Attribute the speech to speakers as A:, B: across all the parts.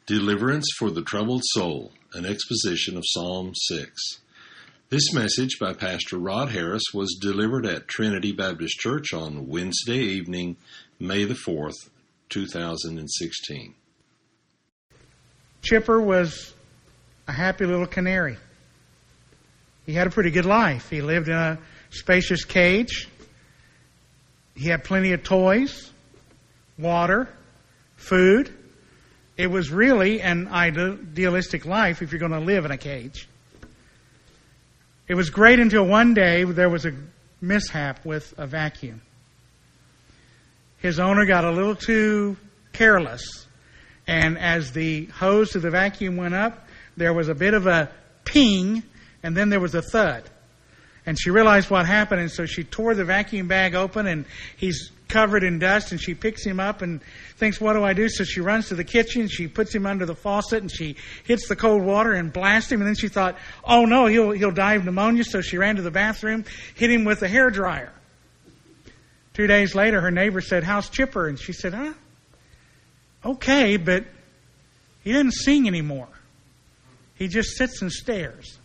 A: Deliverance for the Troubled Soul, an exposition of Psalm 6. This message by Pastor Rod Harris was delivered at Trinity Baptist Church on Wednesday evening, May the 4th, 2016.
B: Chipper was a happy little canary. He had a pretty good life. He lived in a spacious cage. He had plenty of toys, water, food. It was really an idealistic life if you're going to live in a cage. It was great until one day there was a mishap with a vacuum. His owner got a little too careless, and as the hose to the vacuum went up, there was a bit of a ping, and then there was a thud. And she realized what happened, and so she tore the vacuum bag open, and he's covered in dust, and she picks him up and thinks, what do I do? So she runs to the kitchen, she puts him under the faucet, and she hits the cold water and blasts him. And then she thought, oh no, he'll die of pneumonia. So she ran to the bathroom, hit him with a hairdryer. 2 days later, her neighbor said, how's Chipper? And she said, okay, but he doesn't sing anymore. He just sits and stares.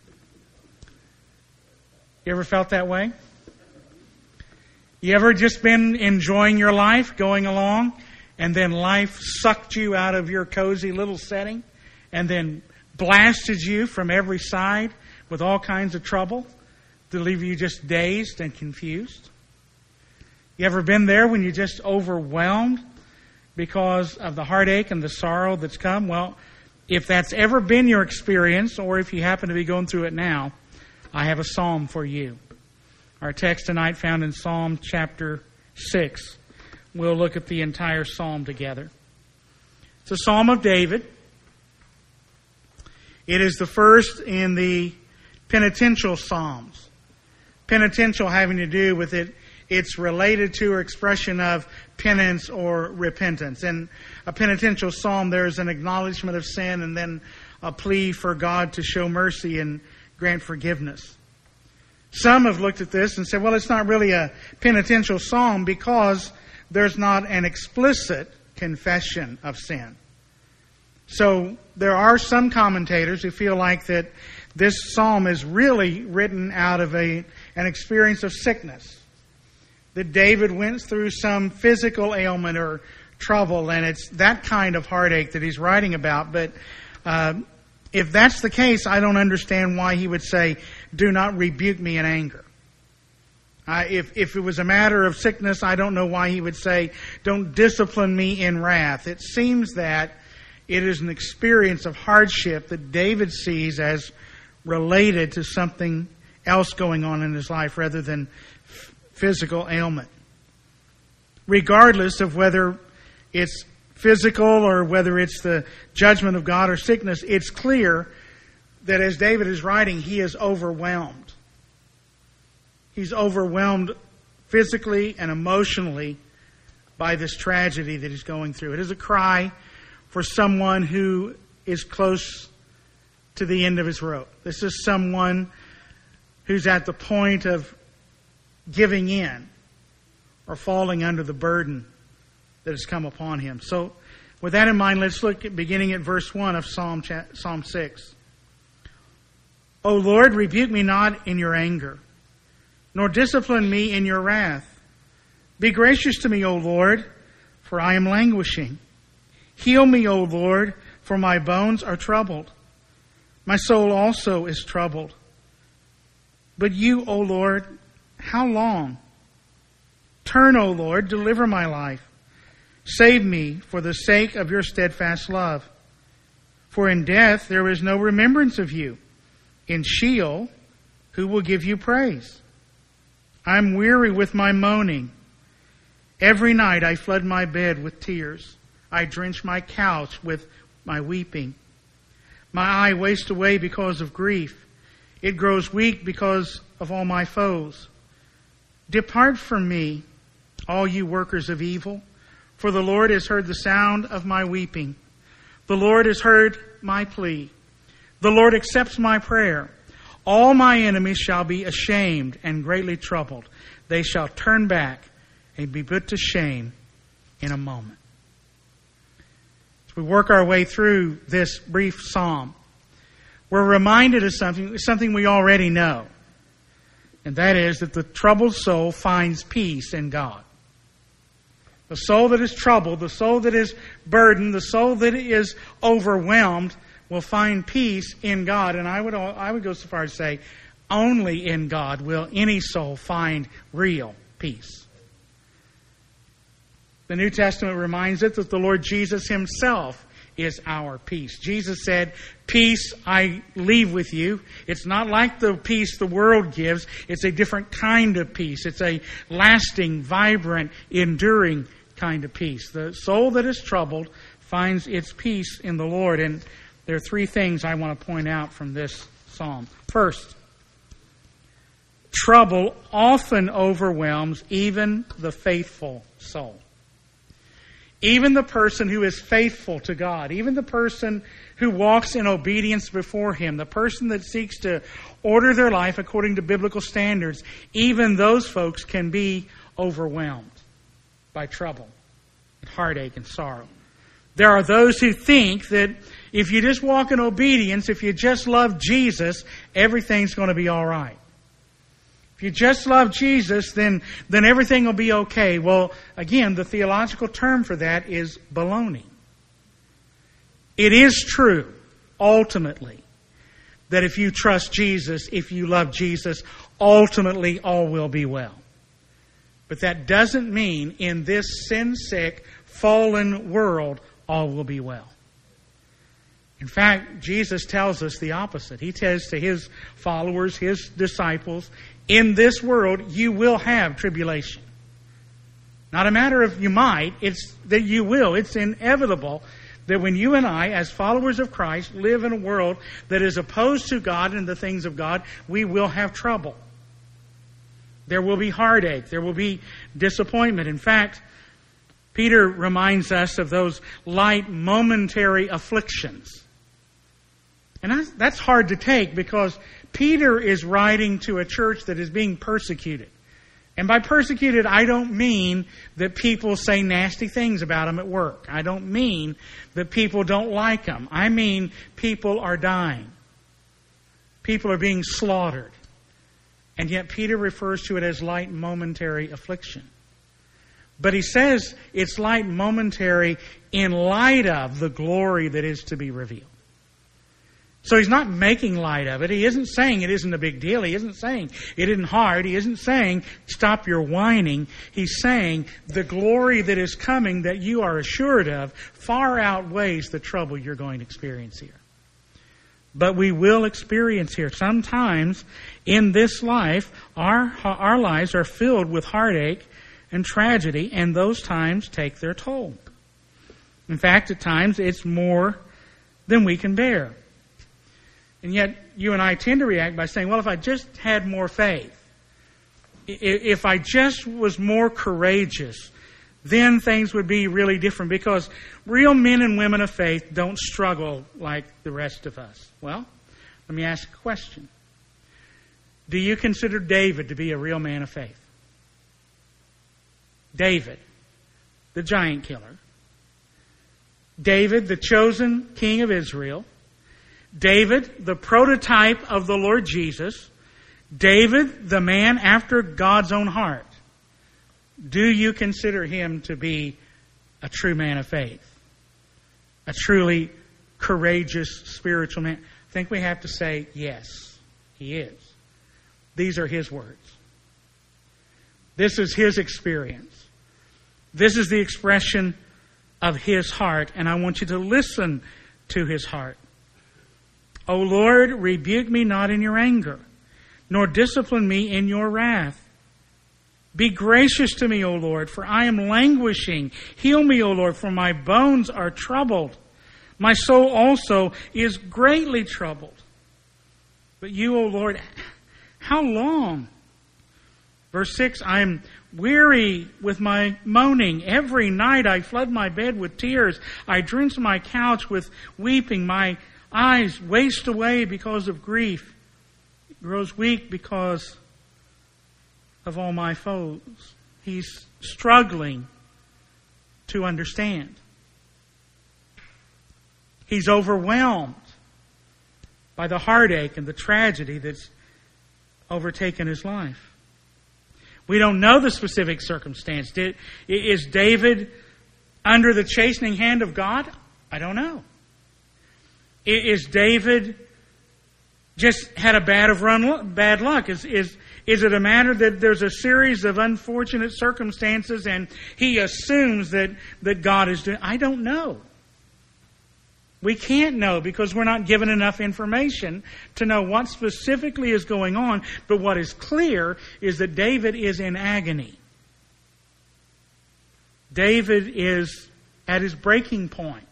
B: You ever felt that way? You ever just been enjoying your life, going along, and then life sucked you out of your cozy little setting and then blasted you from every side with all kinds of trouble to leave you just dazed and confused? You ever been there when you're just overwhelmed because of the heartache and the sorrow that's come? Well, if that's ever been your experience, or if you happen to be going through it now, I have a psalm for you. Our text tonight found in Psalm chapter 6. We'll look at the entire psalm together. It's a psalm of David. It is the first in the penitential psalms. Penitential having to do with it. It's related to or expression of penance or repentance. In a penitential psalm, there's an acknowledgement of sin and then a plea for God to show mercy and grant forgiveness. Some have looked at this and said, well, it's not really a penitential psalm because there's not an explicit confession of sin. So there are some commentators who feel like that this psalm is really written out of an experience of sickness. That David went through some physical ailment or trouble, and it's that kind of heartache that he's writing about. But if that's the case, I don't understand why he would say, do not rebuke me in anger. If it was a matter of sickness, I don't know why he would say, don't discipline me in wrath. It seems that it is an experience of hardship that David sees as related to something else going on in his life rather than physical ailment. Regardless of whether it's physical or whether it's the judgment of God or sickness, it's clear that as David is writing, he is overwhelmed. He's overwhelmed physically and emotionally by this tragedy that he's going through. It is a cry for someone who is close to the end of his rope. This is someone who's at the point of giving in or falling under the burden that has come upon him. So with that in mind, let's look at beginning at verse 1 of Psalm 6. O Lord, rebuke me not in your anger, nor discipline me in your wrath. Be gracious to me, O Lord, for I am languishing. Heal me, O Lord, for my bones are troubled. My soul also is troubled. But you, O Lord, how long? Turn, O Lord, deliver my life. Save me for the sake of your steadfast love. For in death there is no remembrance of you. In Sheol, who will give you praise? I am weary with my moaning. Every night I flood my bed with tears. I drench my couch with my weeping. My eye wastes away because of grief. It grows weak because of all my foes. Depart from me, all you workers of evil, for the Lord has heard the sound of my weeping. The Lord has heard my plea. The Lord accepts my prayer. All my enemies shall be ashamed and greatly troubled. They shall turn back and be put to shame in a moment. As we work our way through this brief psalm, we're reminded of something we already know. And that is that the troubled soul finds peace in God. The soul that is troubled, the soul that is burdened, the soul that is overwhelmed will find peace in God. And I would go so far as to say, only in God will any soul find real peace. The New Testament reminds us that the Lord Jesus Himself is our peace. Jesus said, "Peace I leave with you." It's not like the peace the world gives. It's a different kind of peace. It's a lasting, vibrant, enduring kind of peace. The soul that is troubled finds its peace in the Lord. And there are three things I want to point out from this psalm. First, trouble often overwhelms even the faithful soul. Even the person who is faithful to God, even the person who walks in obedience before Him, the person that seeks to order their life according to biblical standards, even those folks can be overwhelmed by trouble, heartache, and sorrow. There are those who think that if you just walk in obedience, if you just love Jesus, everything's going to be all right. If you just love Jesus, then everything will be okay. Well, again, the theological term for that is baloney. It is true, ultimately, that if you trust Jesus, if you love Jesus, ultimately all will be well. But that doesn't mean in this sin-sick, fallen world, all will be well. In fact, Jesus tells us the opposite. He tells to His followers, His disciples, in this world you will have tribulation. Not a matter of you might, it's that you will. It's inevitable that when you and I, as followers of Christ, live in a world that is opposed to God and the things of God, we will have trouble. There will be heartache. There will be disappointment. In fact, Peter reminds us of those light momentary afflictions. And that's hard to take because Peter is writing to a church that is being persecuted. And by persecuted, I don't mean that people say nasty things about him at work. I don't mean that people don't like him. I mean people are dying. People are being slaughtered. And yet Peter refers to it as light momentary affliction. But he says it's light momentary in light of the glory that is to be revealed. So he's not making light of it. He isn't saying it isn't a big deal. He isn't saying it isn't hard. He isn't saying stop your whining. He's saying the glory that is coming that you are assured of far outweighs the trouble you're going to experience here. But we will experience here. Sometimes in this life, our lives are filled with heartache and tragedy, and those times take their toll. In fact, at times it's more than we can bear. And yet, you and I tend to react by saying, well, if I just had more faith, if I just was more courageous, then things would be really different because real men and women of faith don't struggle like the rest of us. Well, let me ask a question. Do you consider David to be a real man of faith? David, the giant killer. David, the chosen king of Israel. David, the prototype of the Lord Jesus. David, the man after God's own heart. Do you consider him to be a true man of faith? A truly courageous spiritual man? I think we have to say, yes, he is. These are his words. This is his experience. This is the expression of his heart, and I want you to listen to his heart. O Lord, rebuke me not in your anger, nor discipline me in your wrath. Be gracious to me, O Lord, for I am languishing. Heal me, O Lord, for my bones are troubled. My soul also is greatly troubled. But you, O Lord, how long? Verse 6, I am weary with my moaning. Every night I flood my bed with tears. I drench my couch with weeping. My eyes waste away because of grief. It grows weak because of all my foes. He's struggling to understand. He's overwhelmed by the heartache and the tragedy that's overtaken his life. We don't know the specific circumstance. Is David under the chastening hand of God? I don't know. Is David just had a bad luck? Is it a matter that there's a series of unfortunate circumstances and he assumes that God is doing? I don't know. We can't know because we're not given enough information to know what specifically is going on. But what is clear is that David is in agony. David is at his breaking point.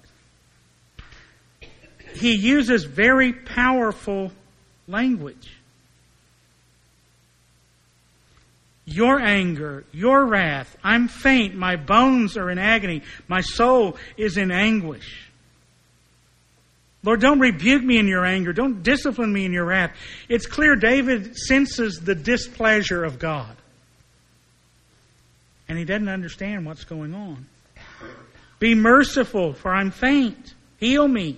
B: He uses very powerful language. Your anger, your wrath, I'm faint, my bones are in agony, my soul is in anguish. Lord, don't rebuke me in your anger. Don't discipline me in your wrath. It's clear David senses the displeasure of God. And he doesn't understand what's going on. Be merciful, for I'm faint. Heal me.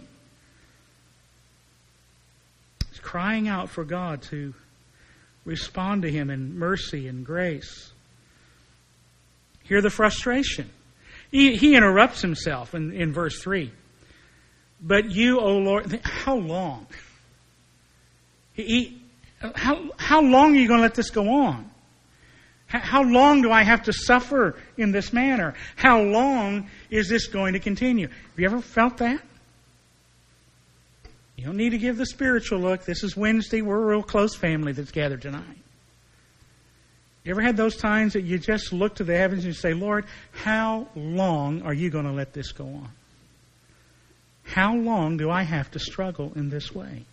B: He's crying out for God to respond to him in mercy and grace. Hear the frustration. He interrupts himself in verse 3. But you, O Lord, how long? How long are you going to let this go on? How long do I have to suffer in this manner? How long is this going to continue? Have you ever felt that? You don't need to give the spiritual look. This is Wednesday. We're a real close family that's gathered tonight. You ever had those times that you just look to the heavens and you say, Lord, how long are you going to let this go on? How long do I have to struggle in this way?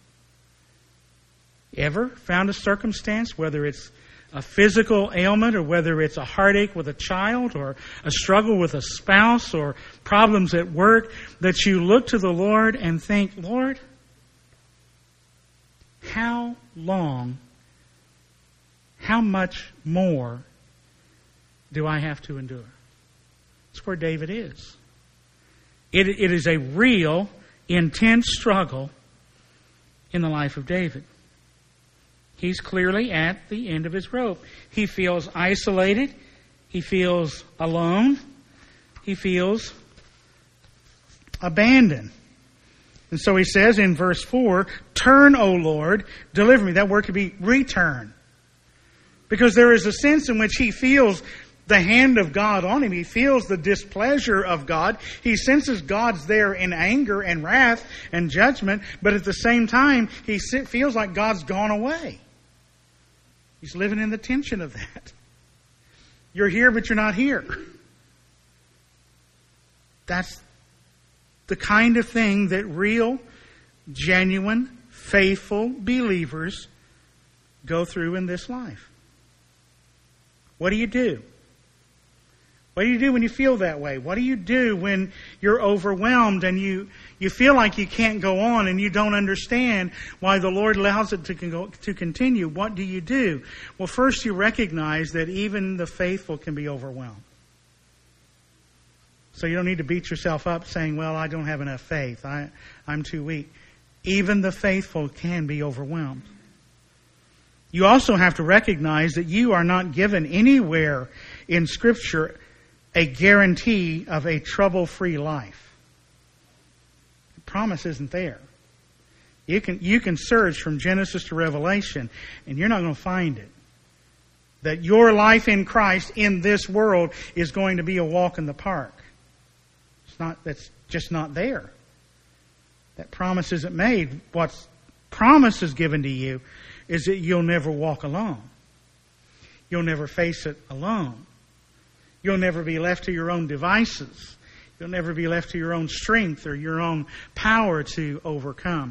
B: Ever found a circumstance, whether it's a physical ailment or whether it's a heartache with a child or a struggle with a spouse or problems at work, that you look to the Lord and think, Lord, how long, how much more do I have to endure? That's where David is. It is a real, intense struggle in the life of David. He's clearly at the end of his rope. He feels isolated. He feels alone. He feels abandoned. And so he says in verse 4, turn, O Lord, deliver me. That word could be return. Because there is a sense in which he feels the hand of God on him. He feels the displeasure of God. He senses God's there in anger and wrath and judgment, but at the same time, he feels like God's gone away. He's living in the tension of that. You're here, but you're not here. That's the kind of thing that real, genuine, faithful believers go through in this life. What do you do? What do you do when you feel that way? What do you do when you're overwhelmed and you feel like you can't go on and you don't understand why the Lord allows it to continue? What do you do? Well, first you recognize that even the faithful can be overwhelmed. So you don't need to beat yourself up saying, well, I don't have enough faith. I'm too weak. Even the faithful can be overwhelmed. You also have to recognize that you are not given anywhere in Scripture a guarantee of a trouble-free life. The promise isn't there. You can search from Genesis to Revelation, and you're not going to find it. That your life in Christ in this world is going to be a walk in the park. That's just not there. That promise isn't made. What's promise is given to you is that you'll never walk alone. You'll never face it alone. You'll never be left to your own devices. You'll never be left to your own strength or your own power to overcome.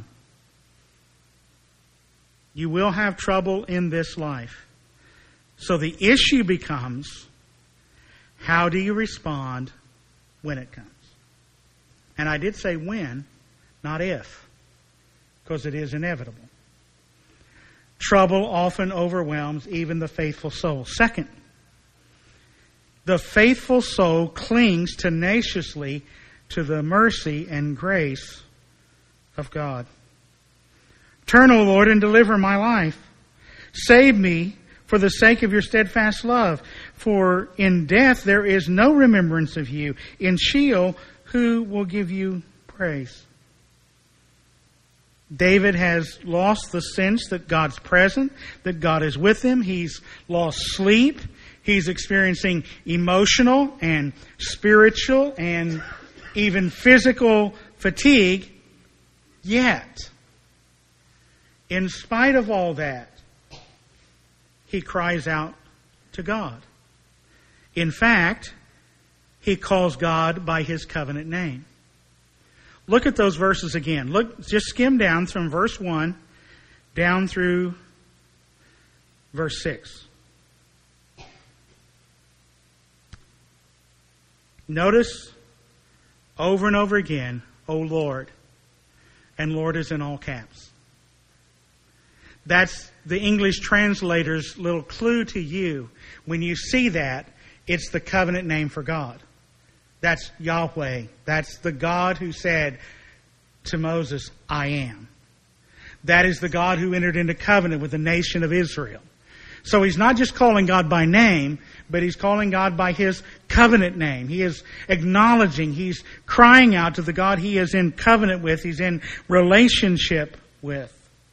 B: You will have trouble in this life. So the issue becomes, how do you respond when it comes? And I did say when, not if, because it is inevitable. Trouble often overwhelms even the faithful soul. Second, the faithful soul clings tenaciously to the mercy and grace of God. Turn, O Lord, and deliver my life. Save me for the sake of your steadfast love. For in death there is no remembrance of you. In Sheol, who will give you praise? David has lost the sense that God's present, that God is with him. He's lost sleep. He's experiencing emotional and spiritual and even physical fatigue. Yet, in spite of all that, he cries out to God. In fact, he calls God by his covenant name. Look at those verses again. Just skim down from verse 1 down through verse 6. Notice over and over again, O Lord. And Lord is in all caps. That's the English translator's little clue to you. When you see that, it's the covenant name for God. That's Yahweh. That's the God who said to Moses, I am. That is the God who entered into covenant with the nation of Israel. So he's not just calling God by name, but he's calling God by his covenant name. He is acknowledging, he's crying out to the God he is in covenant with, he's in relationship with.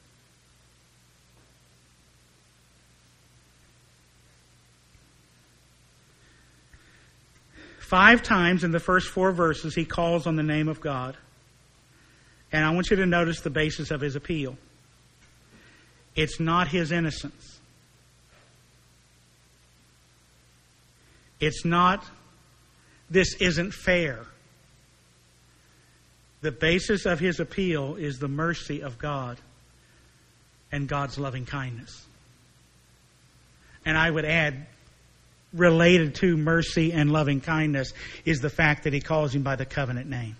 B: Five times in the first 4 verses he calls on the name of God. And I want you to notice the basis of his appeal. It's not his innocence. It's not, this isn't fair. The basis of his appeal is the mercy of God and God's loving kindness. And I would add, related to mercy and loving kindness is the fact that he calls him by the covenant name.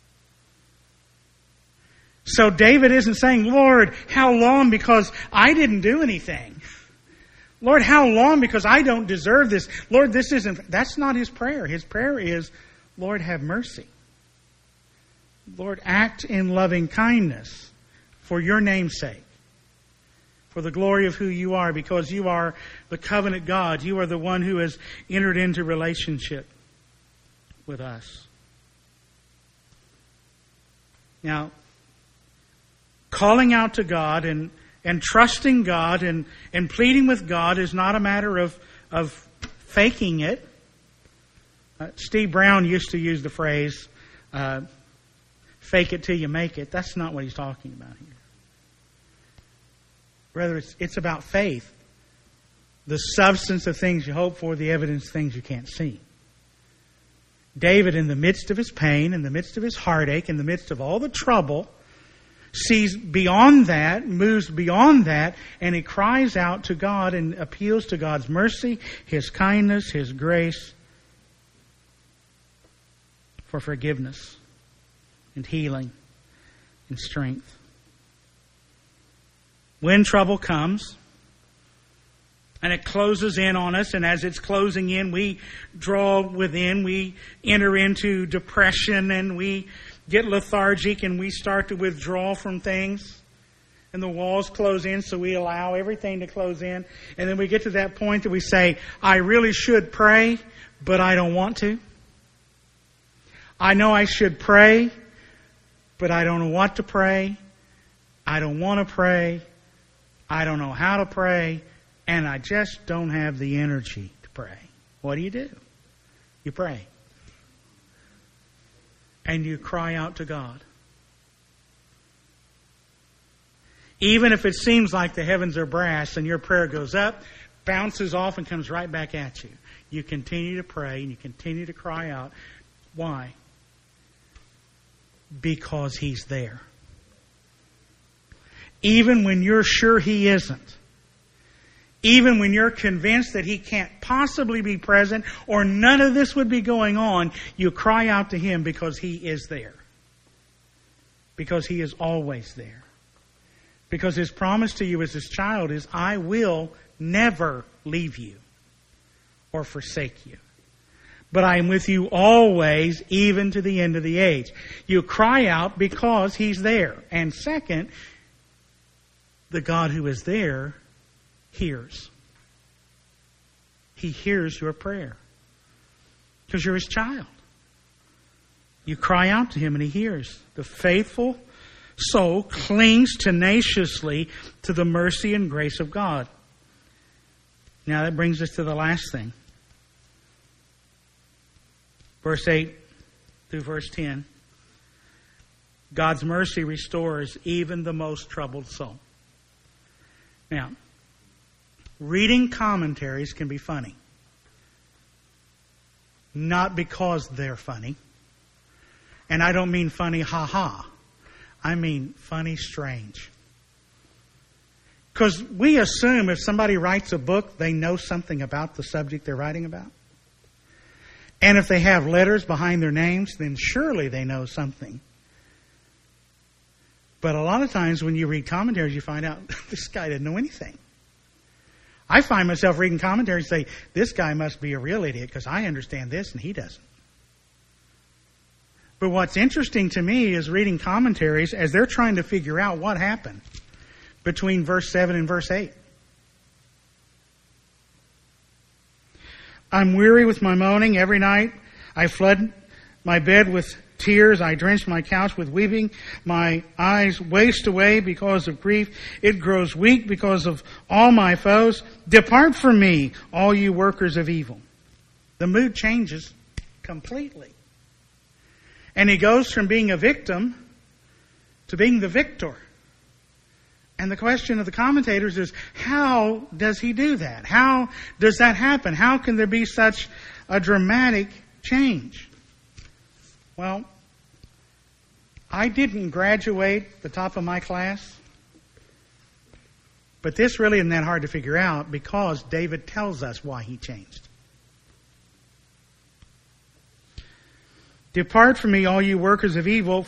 B: So David isn't saying, Lord, how long because I didn't do anything? Lord, how long because I don't deserve this? Lord, that's not his prayer. His prayer is, Lord, have mercy. Lord, act in loving kindness for your name's sake. For the glory of who you are, because you are the covenant God. You are the one who has entered into relationship with us. Now, calling out to God and trusting God and pleading with God is not a matter of faking it. Steve Brown used to use the phrase, fake it till you make it. That's not what he's talking about here. Rather, it's about faith. The substance of things you hope for, the evidence of things you can't see. David, in the midst of his pain, in the midst of his heartache, in the midst of all the trouble, sees beyond that, moves beyond that, and he cries out to God and appeals to God's mercy, his kindness, his grace for forgiveness and healing and strength. When trouble comes, and it closes in on us, and as it's closing in, we draw within, we enter into depression, and we get lethargic, and we start to withdraw from things, and the walls close in, so we allow everything to close in, and then we get to that point that we say, I really should pray, but I don't want to. I know I should pray, but I don't know what to pray. I don't want to pray. I don't know how to pray, and I just don't have the energy to pray. What do? You pray. And you cry out to God. Even if it seems like the heavens are brass and your prayer goes up, bounces off, and comes right back at you. You continue to pray and you continue to cry out. Why? Because He's there. Even when you're sure He isn't. Even when you're convinced that He can't possibly be present or none of this would be going on, you cry out to Him because He is there. Because He is always there. Because His promise to you as His child is, I will never leave you or forsake you. but I am with you always, even to the end of the age. You cry out because He's there. And second, the God who is there hears. He hears your prayer because you're His child. You cry out to Him and He hears. The faithful soul clings tenaciously to the mercy and grace of God. Now that brings us to the last thing. Verse 8 through verse 10. God's mercy restores even the most troubled soul. Now, reading commentaries can be funny. Not because they're funny. And I don't mean funny ha-ha. I mean funny strange. Because we assume if somebody writes a book, they know something about the subject they're writing about. And if they have letters behind their names, then surely they know something. But a lot of times when you read commentaries, you find out this guy didn't know anything. I find myself reading commentaries and say, this guy must be a real idiot because I understand this and he doesn't. But what's interesting to me is reading commentaries as they're trying to figure out what happened between verse 7 and verse 8. I'm weary with my moaning every night. I flood my bed with tears. I drench my couch with weeping. My eyes waste away because of grief. It grows weak because of all my foes. Depart from me, all you workers of evil. The mood changes completely. And he goes from being a victim to being the victor. And the question of the commentators is, how does he do that? How does that happen? How can there be such a dramatic change? Well, I didn't graduate the top of my class, but this really isn't that hard to figure out because David tells us why he changed. Depart from me, all you workers of evil,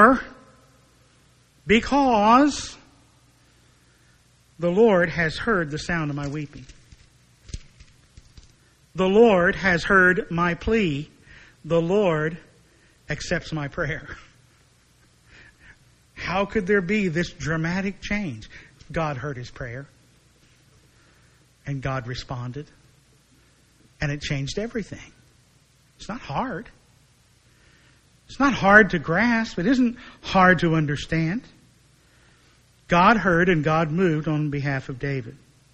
B: because the Lord has heard the sound of my weeping. The Lord has heard my plea. The Lord accepts my prayer. How could there be this dramatic change? God heard his prayer. And God responded. And it changed everything. It's not hard. It's not hard to grasp. It isn't hard to understand. God heard and God moved on behalf of David.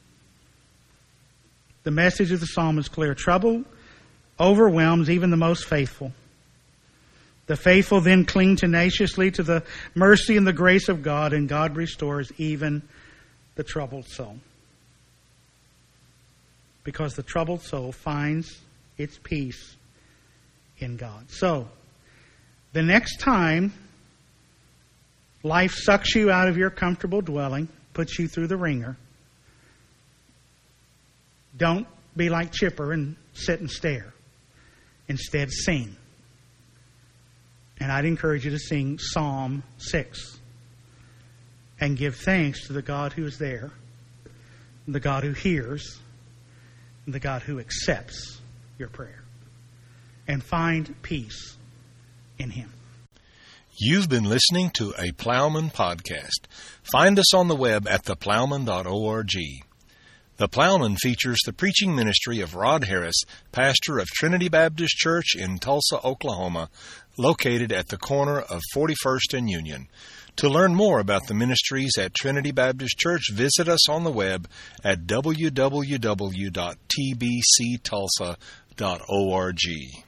B: The message of the psalm is clear. Trouble overwhelms even the most faithful. The faithful then cling tenaciously to the mercy and the grace of God, and God restores even the troubled soul. Because the troubled soul finds its peace in God. So, the next time life sucks you out of your comfortable dwelling, puts you through the ringer, don't be like Chipper and sit and stare. Instead, sing. And I'd encourage you to sing Psalm 6 and give thanks to the God who is there, the God who hears, and the God who accepts your prayer. And find peace in Him.
A: You've been listening to a Plowman podcast. Find us on the web at theplowman.org. The Plowman features the preaching ministry of Rod Harris, pastor of Trinity Baptist Church in Tulsa, Oklahoma, located at the corner of 41st and Union. To learn more about the ministries at Trinity Baptist Church, visit us on the web at www.tbctulsa.org.